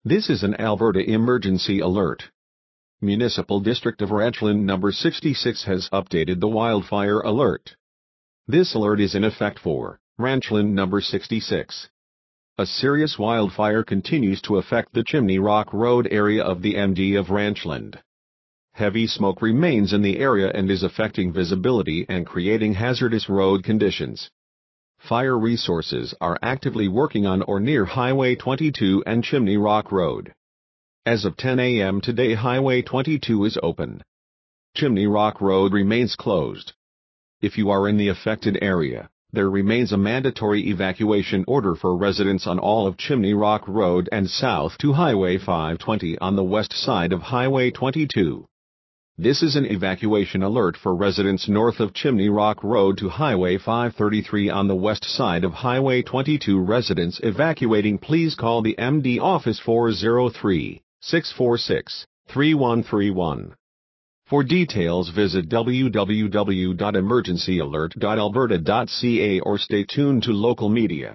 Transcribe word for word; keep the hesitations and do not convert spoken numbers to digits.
This is an Alberta emergency alert. Municipal District of Ranchland number sixty-six has updated the wildfire alert. This alert is in effect for Ranchland number sixty-six. A serious wildfire continues to affect the Chimney Rock Road area of the M D of Ranchland. Heavy smoke remains in the area and is affecting visibility and creating hazardous road conditions. Fire resources are actively working on or near Highway twenty-two and Chimney Rock Road. As of ten a m today, Highway twenty-two is open. Chimney Rock Road remains closed. If you are in the affected area, there remains a mandatory evacuation order for residents on all of Chimney Rock Road and south to Highway five twenty on the west side of Highway twenty-two. This is an evacuation alert for residents north of Chimney Rock Road to Highway five thirty-three on the west side of Highway twenty-two. Residents evacuating, please call the M D office four oh three, six four six, three one three one. For details visit w w w dot emergency alert dot alberta dot c a or stay tuned to local media.